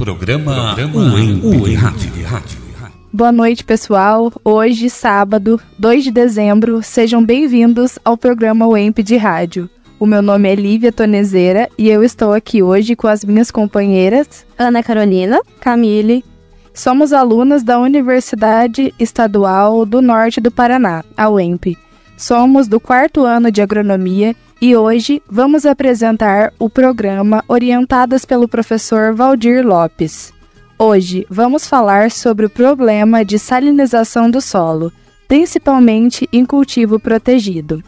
Programa UEMP Rádio. Boa noite, pessoal. Hoje, sábado, 2 de dezembro, sejam bem-vindos ao programa UEMP de Rádio. O meu nome é Lívia Tonezeira e eu estou aqui hoje com as minhas companheiras Ana Carolina, Camille. Somos alunas da Universidade Estadual do Norte do Paraná, a UEMP. Somos do 4º ano de Agronomia e hoje vamos apresentar o programa orientadas pelo professor Valdir Lopes. Hoje vamos falar sobre o problema de salinização do solo, principalmente em cultivo protegido.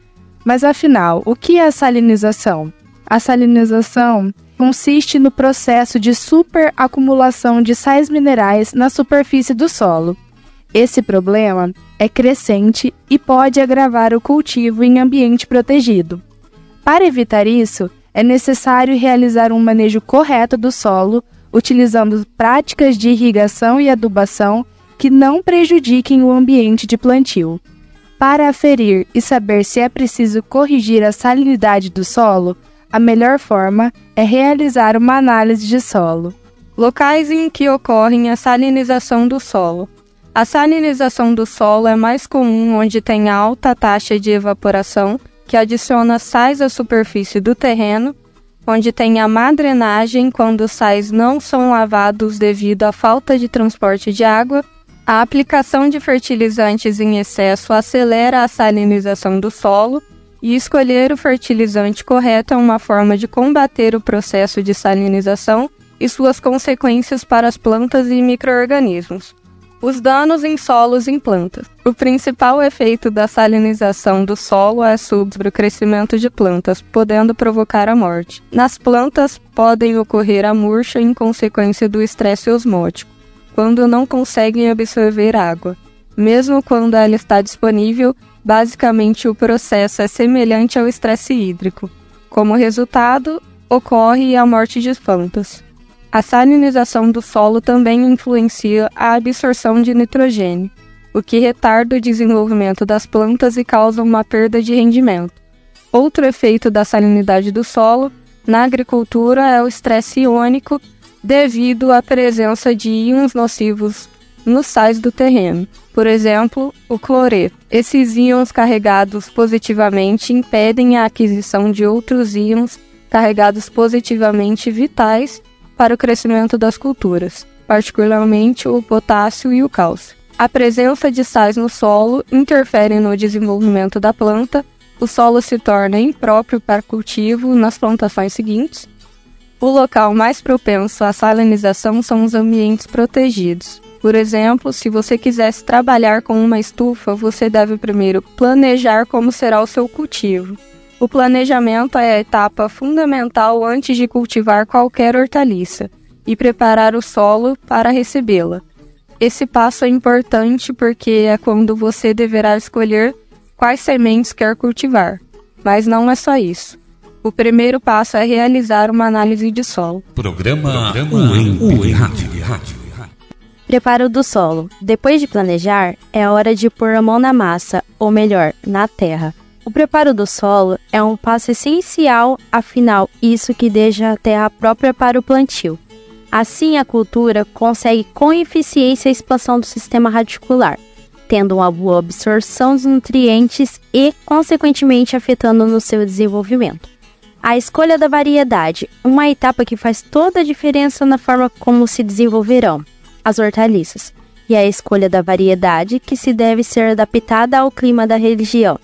Mas afinal, o que é a salinização? A salinização consiste no processo de superacumulação de sais minerais na superfície do solo. Esse problema é crescente e pode agravar o cultivo em ambiente protegido. Para evitar isso, é necessário realizar um manejo correto do solo, utilizando práticas de irrigação e adubação que não prejudiquem o ambiente de plantio. Para aferir e saber se é preciso corrigir a salinidade do solo, a melhor forma é realizar uma análise de solo. Locais em que ocorre a salinização do solo. A salinização do solo é mais comum onde tem alta taxa de evaporação, que adiciona sais à superfície do terreno, onde tem a má drenagem quando os sais não são lavados devido à falta de transporte de água. A aplicação de fertilizantes em excesso acelera a salinização do solo e escolher o fertilizante correto é uma forma de combater o processo de salinização e suas consequências para as plantas e micro-organismos. Os danos em solos em plantas. O principal efeito da salinização do solo é sobre o crescimento de plantas, podendo provocar a morte. Nas plantas, podem ocorrer a murcha em consequência do estresse osmótico, quando não conseguem absorver água. Mesmo quando ela está disponível, basicamente o processo é semelhante ao estresse hídrico. Como resultado, ocorre a morte de plantas. A salinização do solo também influencia a absorção de nitrogênio, o que retarda o desenvolvimento das plantas e causa uma perda de rendimento. Outro efeito da salinidade do solo na agricultura é o estresse iônico, devido à presença de íons nocivos nos sais do terreno. Por exemplo, o cloreto. Esses íons carregados positivamente impedem a aquisição de outros íons carregados positivamente vitais para o crescimento das culturas, particularmente o potássio e o cálcio. A presença de sais no solo interfere no desenvolvimento da planta, o solo se torna impróprio para cultivo nas plantações seguintes. O local mais propenso à salinização são os ambientes protegidos. Por exemplo, se você quisesse trabalhar com uma estufa, você deve primeiro planejar como será o seu cultivo. O planejamento é a etapa fundamental antes de cultivar qualquer hortaliça e preparar o solo para recebê-la. Esse passo é importante porque é quando você deverá escolher quais sementes quer cultivar, mas não é só isso. O primeiro passo é realizar uma análise de solo. Programa UEMP Rádio. Preparo do solo. Depois de planejar, é a hora de pôr a mão na massa, ou melhor, na terra. O preparo do solo é um passo essencial, afinal, isso que deixa a terra própria para o plantio. Assim, a cultura consegue com eficiência a expansão do sistema radicular, tendo uma boa absorção dos nutrientes e, consequentemente, afetando no seu desenvolvimento. A escolha da variedade, uma etapa que faz toda a diferença na forma como se desenvolverão as hortaliças, e a escolha da variedade que se deve ser adaptada ao clima da região.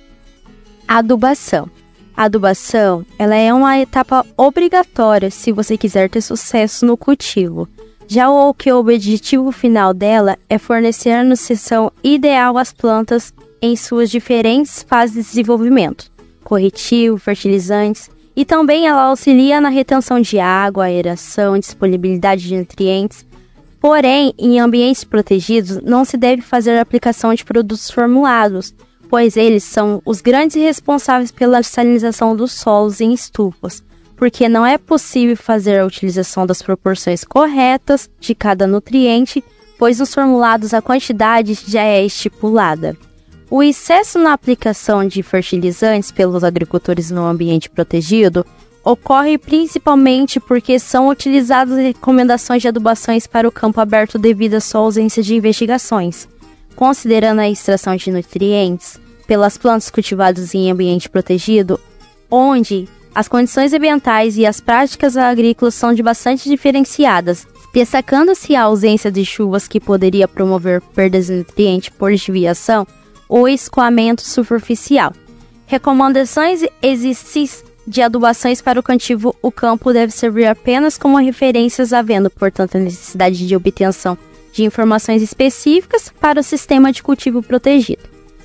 Adubação. A adubação, ela é uma etapa obrigatória se você quiser ter sucesso no cultivo. Já o objetivo final dela é fornecer a nutrição ideal às plantas em suas diferentes fases de desenvolvimento, corretivo, fertilizantes, e também ela auxilia na retenção de água, aeração, disponibilidade de nutrientes. Porém, em ambientes protegidos, não se deve fazer a aplicação de produtos formulados, pois eles são os grandes responsáveis pela salinização dos solos em estufas, porque não é possível fazer a utilização das proporções corretas de cada nutriente, pois nos formulados a quantidade já é estipulada. O excesso na aplicação de fertilizantes pelos agricultores no ambiente protegido ocorre principalmente porque são utilizadas recomendações de adubações para o campo aberto devido à sua ausência de investigações. Considerando a extração de nutrientes pelas plantas cultivadas em ambiente protegido, onde as condições ambientais e as práticas agrícolas são bastante diferenciadas, destacando-se a ausência de chuvas que poderia promover perdas de nutrientes por desviação ou escoamento superficial. Recomendações existentes de adubações para o cultivo, o campo deve servir apenas como referências, havendo, portanto, a necessidade de obtenção de informações específicas para o sistema de cultivo protegido.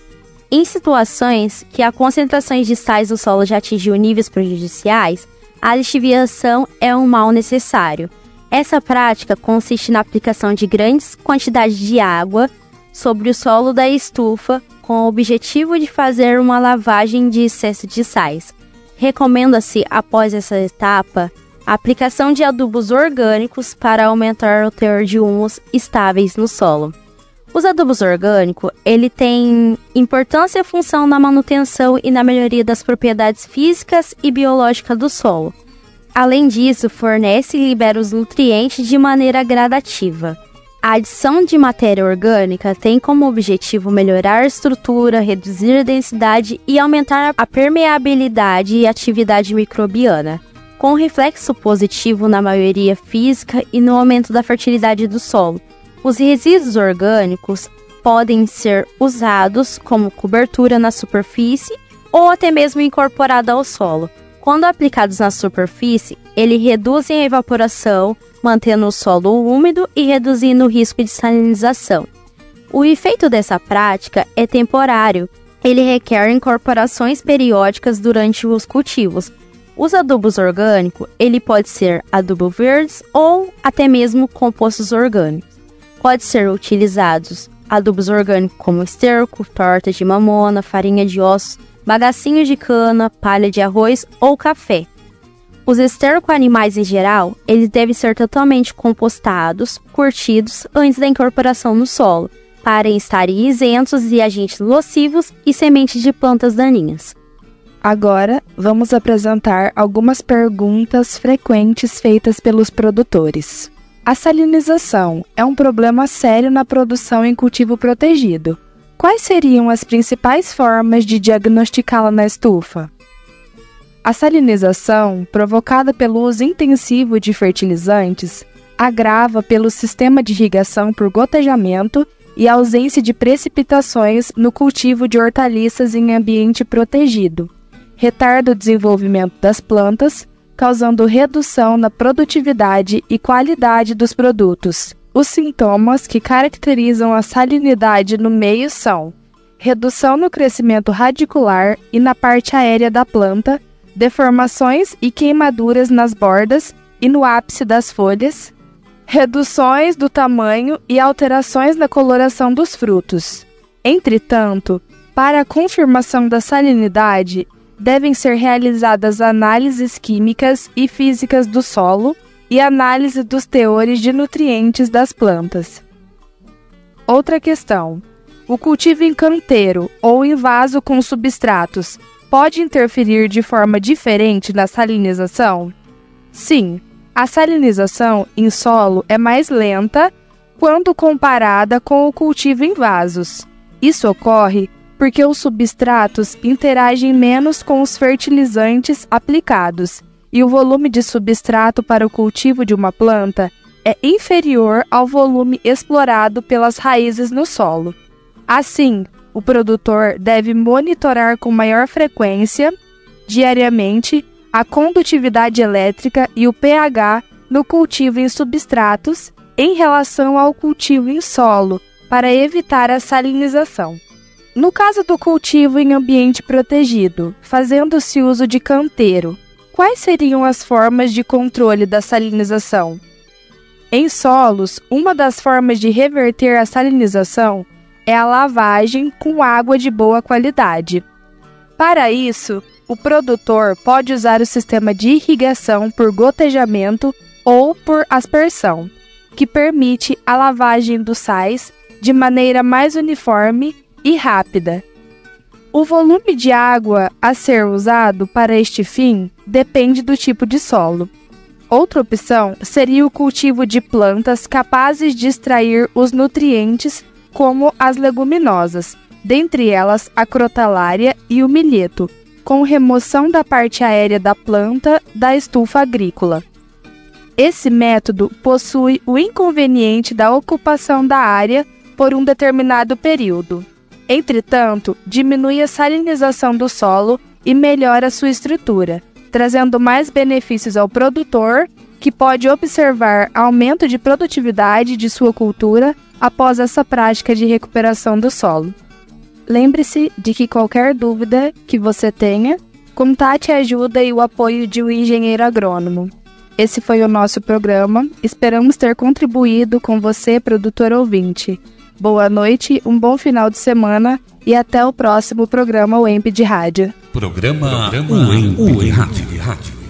Em situações que a concentração de sais no solo já atingiu níveis prejudiciais, a lixiviação é um mal necessário. Essa prática consiste na aplicação de grandes quantidades de água sobre o solo da estufa, com o objetivo de fazer uma lavagem de excesso de sais. Recomenda-se, após essa etapa, a aplicação de adubos orgânicos para aumentar o teor de humus estáveis no solo. Os adubos orgânicos, ele tem importância e função na manutenção e na melhoria das propriedades físicas e biológicas do solo. Além disso, fornece e libera os nutrientes de maneira gradativa. A adição de matéria orgânica tem como objetivo melhorar a estrutura, reduzir a densidade e aumentar a permeabilidade e atividade microbiana, com reflexo positivo na maioria física e no aumento da fertilidade do solo. Os resíduos orgânicos podem ser usados como cobertura na superfície ou até mesmo incorporado ao solo. Quando aplicados na superfície, eles reduzem a evaporação, mantendo o solo úmido e reduzindo o risco de salinização. O efeito dessa prática é temporário. Ele requer incorporações periódicas durante os cultivos. Os adubos orgânicos, ele pode ser adubo verdes ou até mesmo compostos orgânicos. Pode ser utilizados adubos orgânicos como esterco, torta de mamona, farinha de ossos, bagacinho de cana, palha de arroz ou café. Os estercos animais em geral, eles devem ser totalmente compostados, curtidos antes da incorporação no solo, para estarem isentos de agentes nocivos e sementes de plantas daninhas. Agora, vamos apresentar algumas perguntas frequentes feitas pelos produtores. A salinização é um problema sério na produção em cultivo protegido. Quais seriam as principais formas de diagnosticá-la na estufa? A salinização, provocada pelo uso intensivo de fertilizantes, agrava pelo sistema de irrigação por gotejamento e ausência de precipitações no cultivo de hortaliças em ambiente protegido. Retarda o desenvolvimento das plantas, causando redução na produtividade e qualidade dos produtos. Os sintomas que caracterizam a salinidade no meio são redução no crescimento radicular e na parte aérea da planta, deformações e queimaduras nas bordas e no ápice das folhas, reduções do tamanho e alterações na coloração dos frutos. Entretanto, para a confirmação da salinidade, devem ser realizadas análises químicas e físicas do solo e análise dos teores de nutrientes das plantas. Outra questão: o cultivo em canteiro ou em vaso com substratos pode interferir de forma diferente na salinização? Sim, a salinização em solo é mais lenta quando comparada com o cultivo em vasos. Isso ocorre porque os substratos interagem menos com os fertilizantes aplicados e o volume de substrato para o cultivo de uma planta é inferior ao volume explorado pelas raízes no solo. Assim, o produtor deve monitorar com maior frequência, diariamente, a condutividade elétrica e o pH no cultivo em substratos em relação ao cultivo em solo, para evitar a salinização. No caso do cultivo em ambiente protegido, fazendo-se uso de canteiro, quais seriam as formas de controle da salinização? Em solos, uma das formas de reverter a salinização é a lavagem com água de boa qualidade. Para isso, o produtor pode usar o sistema de irrigação por gotejamento ou por aspersão, que permite a lavagem dos sais de maneira mais uniforme e rápida. O volume de água a ser usado para este fim depende do tipo de solo. Outra opção seria o cultivo de plantas capazes de extrair os nutrientes, como as leguminosas, dentre elas a crotalária e o milheto, com remoção da parte aérea da planta da estufa agrícola. Esse método possui o inconveniente da ocupação da área por um determinado período. Entretanto, diminui a salinização do solo e melhora sua estrutura, trazendo mais benefícios ao produtor, que pode observar aumento de produtividade de sua cultura após essa prática de recuperação do solo. Lembre-se de que qualquer dúvida que você tenha, contate a ajuda e o apoio de um engenheiro agrônomo. Esse foi o nosso programa. Esperamos ter contribuído com você, produtor ouvinte. Boa noite, um bom final de semana e até o próximo programa UEMP de Rádio. Programa UEMP de Rádio.